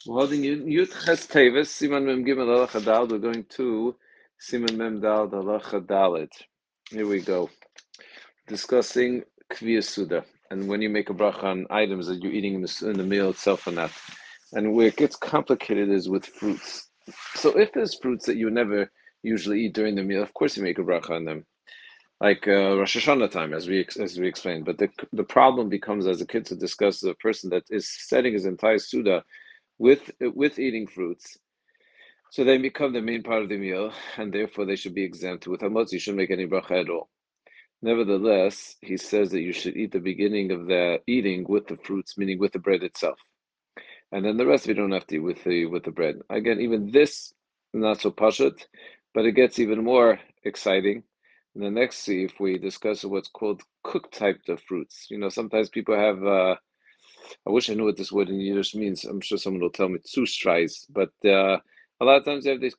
We're holding Yud Ches Tevis, Siman Mem Gimel Halacha Dal. We're going to Siman Mem Dal Halacha Dalet. Here we go. Discussing Kviyas Suda and when you make a bracha on items that you're eating in the meal itself or not. And where it gets complicated is with fruits. So if there's fruits that you never usually eat during the meal, of course you make a bracha on them, like Rosh Hashanah time, as we explained. But the problem becomes, as the kids have discussed, a person that is setting his entire Suda with eating fruits, so they become the main part of the meal, and therefore they should be exempt. With hamotzi, you shouldn't make any bracha at all. Nevertheless, he says that you should eat the beginning of the eating with the fruits, meaning with the bread itself, and then the rest we don't have to eat with the bread. Again, even this not so pashut, but it gets even more exciting. And the next, see if we discuss what's called cooked type of fruits. Sometimes people have. I wish I knew what this word in Yiddish means. I'm sure someone will tell me Zustreis, but a lot of times they have these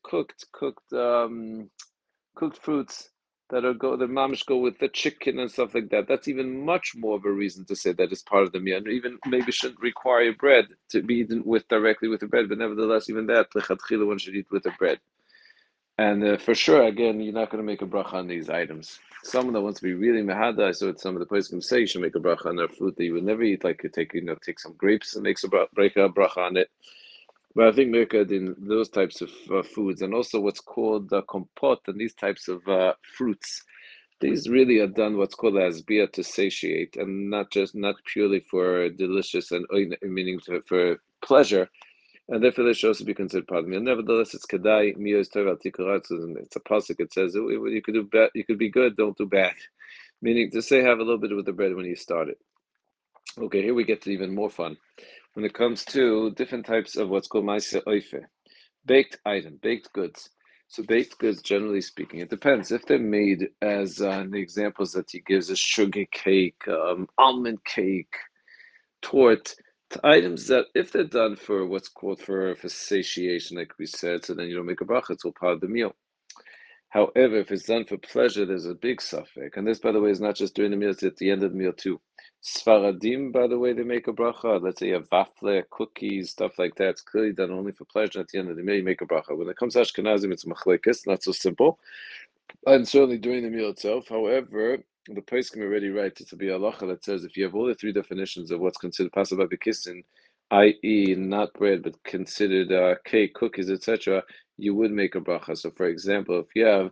cooked fruits that the mamish go with the chicken and stuff like that. That's even much more of a reason to say that it's part of the meal, and even maybe shouldn't require bread to be eaten directly with the bread. But nevertheless, even that lechatchila one should eat with the bread. And for sure, again, you're not going to make a bracha on these items. Someone that wants to be really mehada, I saw what some of the places can say you should make a bracha on a fruit that you would never eat, like you take some grapes and break a bracha on it. But I think Mirka in those types of foods, and also what's called kompot and these types of fruits, these really are done what's called as bia to satiate, and not purely for delicious and meaning for pleasure, and therefore they should also be considered part of the meal. Nevertheless, it's kedai miyos tov al tikuratz, and it's a pasuk. It says you could do bad, you could be good, don't do bad, meaning to say have a little bit with the bread when you start it. Okay, here we get to even more fun when it comes to different types of what's called ma'aseh oife, baked goods. So baked goods, generally speaking, it depends. If they're made as the examples that he gives is sugar cake, almond cake, toward items that if they're done for what's called for satiation, like we said, so then you don't make a bracha, it's all part of the meal. However, if it's done for pleasure, there's a big suffix. And this, by the way, is not just during the meal, it's at the end of the meal too. Sfaradim, by the way, they make a bracha. Let's say you have wafle, cookies, stuff like that. It's clearly done only for pleasure. At the end of the meal, you make a bracha. When it comes to Ashkenazim, it's machlekes, not so simple. And certainly during the meal itself. However, the poskim already write it to be a halacha that says if you have all the three definitions of what's considered pasal b'kisin, i.e., not bread but considered cake, cookies, etc., you would make a bracha. So, for example, if you have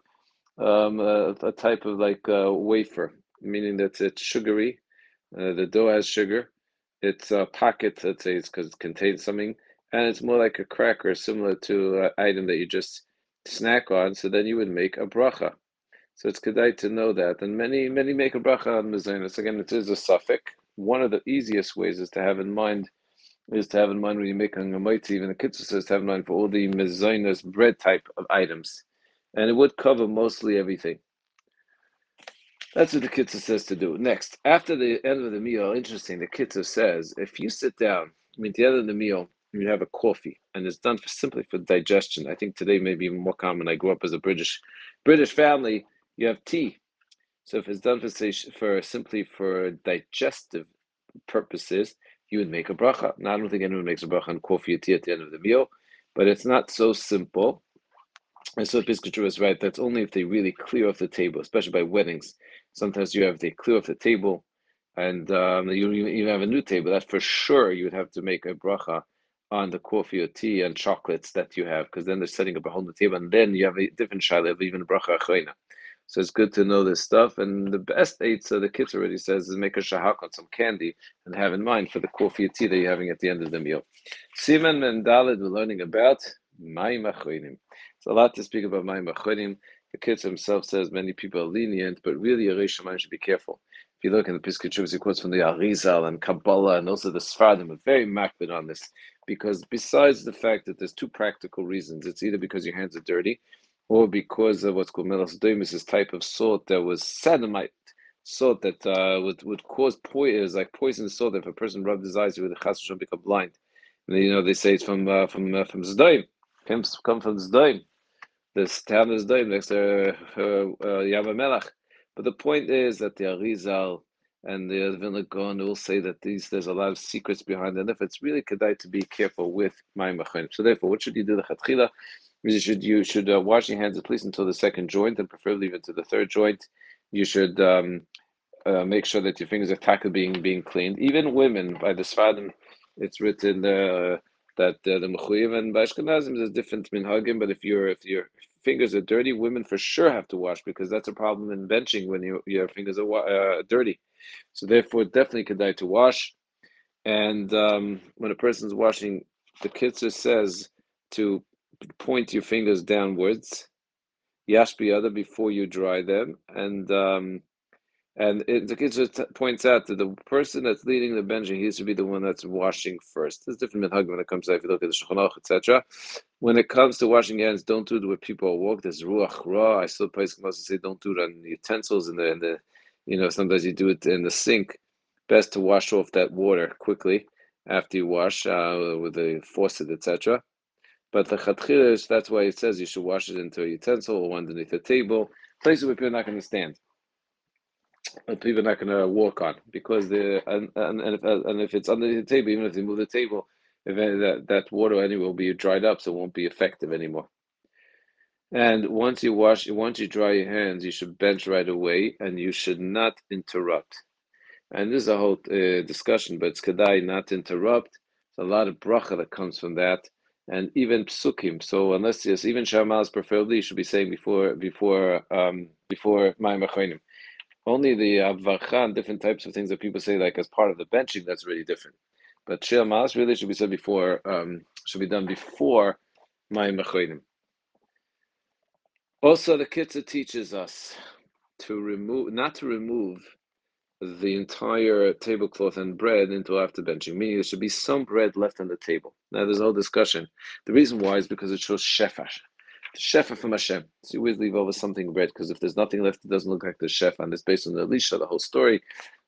a type of like wafer, meaning that it's sugary, the dough has sugar, it's a pocket, let's say, it's because it contains something, and it's more like a cracker, similar to an item that you just snack on. So then you would make a bracha. So it's kedai to know that. And many make a bracha on mezainis. Again, it is a suffix. One of the easiest ways is to have in mind when you make a gemaitzi, even the kitzur says to have in mind for all the mezainis bread type of items. And it would cover mostly everything. That's what the kitzur says to do. Next, after the end of the meal, interesting, the kitzur says, if you sit down, at the end of the meal, you have a coffee, and it's done simply for digestion. I think today may be even more common. I grew up as a British family. You have tea. So if it's done for simply for digestive purposes, you would make a bracha. Now, I don't think anyone makes a bracha on coffee or tea at the end of the meal, but it's not so simple. And so Piskachur is right. That's only if they really clear off the table, especially by weddings. Sometimes they clear off the table, and you have a new table. That for sure you would have to make a bracha on the coffee or tea and chocolates that you have, because then they're setting up a whole new table, and then you have a different shaila, even a bracha achreina. So it's good to know this stuff. And the best eitzah, the kids already says, is make a shahak on some candy and have in mind for the coffee or tea that you're having at the end of the meal. Siman and Daled, we're learning about Mayim Achronim. It's a lot to speak about Mayim Achronim. The kids himself says many people are lenient, but really a Reish Shamayim should be careful. If you look in the Piskei Teshuvos, he quotes from the Arizal and Kabbalah, and also the Sfardim are very makbid on this, because besides the fact that there's two practical reasons, it's either because your hands are dirty, or because of what's called melas doimus, this type of salt that was sedimite salt that would cause poison, like poison salt. If a person rubbed his eyes with, the chas v'shalom become blind. And, they say it's from Zdoim, come from Zdoim. This town is Zdoim next to Yam Melach. But the point is that the Arizal and the Vilna Gaon will say that there's a lot of secrets behind it. And if it's really kedai to be careful with mayim achonim. So therefore, what should you do? The chatchila you should wash your hands at least until the second joint, and preferably even to the third joint. You should make sure that your fingers are taka being cleaned. Even women, by the Sfadim, it's written that the mechuyev and by Ashkenazim there's different minhagim. But if your fingers are dirty, women for sure have to wash because that's a problem in benching when your fingers are dirty. So therefore, definitely kedai to wash. And when a person's washing, the Kitzur says to point your fingers downwards, yash biyada, before you dry them, the Kitzur points out that the person that's leading the benching, he needs to be the one that's washing first. There's different minhag when it comes to, if you look at the Shulchan Aruch, etc. When it comes to washing your hands, don't do it where people walk. There's ruach ra. I still place must say don't do it on utensils in the sometimes you do it in the sink. Best to wash off that water quickly after you wash with the faucet, etc. But the chatchila, that's why it says you should wash it into a utensil or underneath a table, places where people are not going to stand, but people are not going to walk on, because if it's underneath the table, even if they move the table, that water anyway will be dried up, so it won't be effective anymore. And once you dry your hands, you should bench right away, and you should not interrupt. And this is a whole discussion, but it's kedai not to interrupt. There's a lot of bracha that comes from that, and even psukim. So unless yes, even shamas preferably you should be saying before mayim achonim. Only the avachan, different types of things that people say like as part of the benching, that's really different. But shamas really should be said before, should be done before mayim achonim. Also, the Kitzur teaches us not to remove the entire tablecloth and bread until after benching, meaning there should be some bread left on the table. Now, there's a whole discussion. The reason why is because it shows shefa. The shefa from Hashem. So you always leave over something bread, because if there's nothing left, it doesn't look like the shefa. And it's based on the Elisha, the whole story.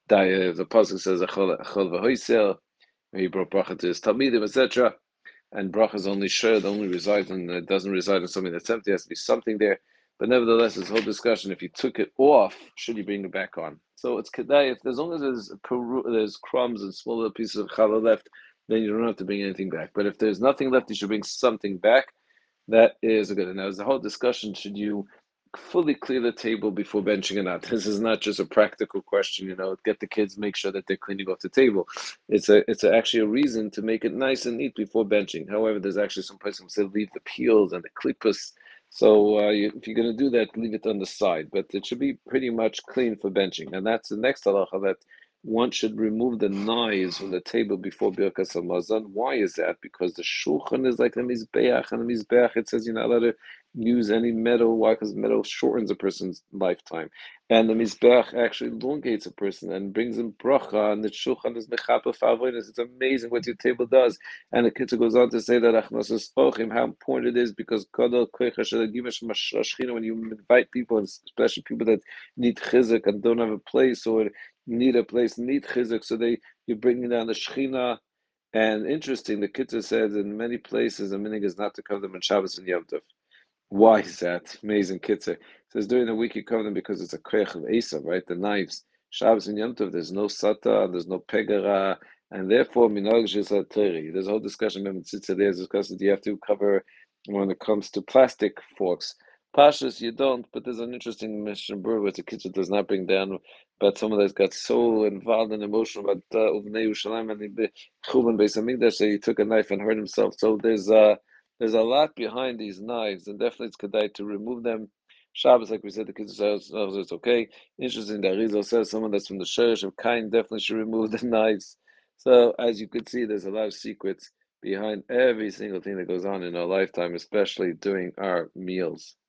The pasuk says, Achol v'hoisel, he brought bracha to his talmidim, etc. And bracha is only shared, only resides, and it doesn't reside in something that's empty. There has to be something there. But nevertheless, this whole discussion, if you took it off, should you bring it back on? So it's kedai, if as long as there's crumbs and small little pieces of challah left, then you don't have to bring anything back. But if there's nothing left, you should bring something back. That is a good. And now, there's the whole discussion, should you fully clear the table before benching or not? This is not just a practical question, get the kids, make sure that they're cleaning off the table. It's actually a reason to make it nice and neat before benching. However, there's actually some places who say leave the peels and the clippers. So if you're going to do that, leave it on the side. But it should be pretty much clean for benching. And that's the next halacha, that one should remove the knives from the table before Birkas Hamazon. Why is that? Because the shulchan is like the mizbeach, and the mizbeach, it says you're not allowed to use any metal. Why? Because metal shortens a person's lifetime. And the mizbeach actually elongates a person and brings in bracha, and the shulchan is mechapa favonis. It's amazing what your table does. And the Kitzur goes on to say that achnosas ochim, how important it is, because kadol koicha shalagimash mashashchina, when you invite people, and especially people that need chizuk and don't have a place, or need a place, need chizuk, so you're bringing down the shechina. And interesting, the Kitzur says in many places the meaning is not to come to them on Shabbos and Yom Tov. Why is that? Amazing Kitzur. It says during the week you come them because it's a koich of Esav, right? The knives. Shabbos and Yom Tov, there's no sata, there's no pegara, and therefore minhag zhisat teri. There's a whole discussion. Remember, there's discussion. Do you have to cover when it comes to plastic forks? Pashas, you don't, but there's an interesting Mishnah Berurah where the Kitzur does not bring down, but someone that's got so involved and emotional about Uvnei Yerushalayim and the Chuban Beis Hamikdash that he took a knife and hurt himself. So there's a lot behind these knives, and definitely it's kedai to remove them. Shabbos, like we said, the kids says it's okay. Interesting that Rizal says someone that's from the Sherish of Kain definitely should remove the knives. So as you could see, there's a lot of secrets behind every single thing that goes on in our lifetime, especially during our meals.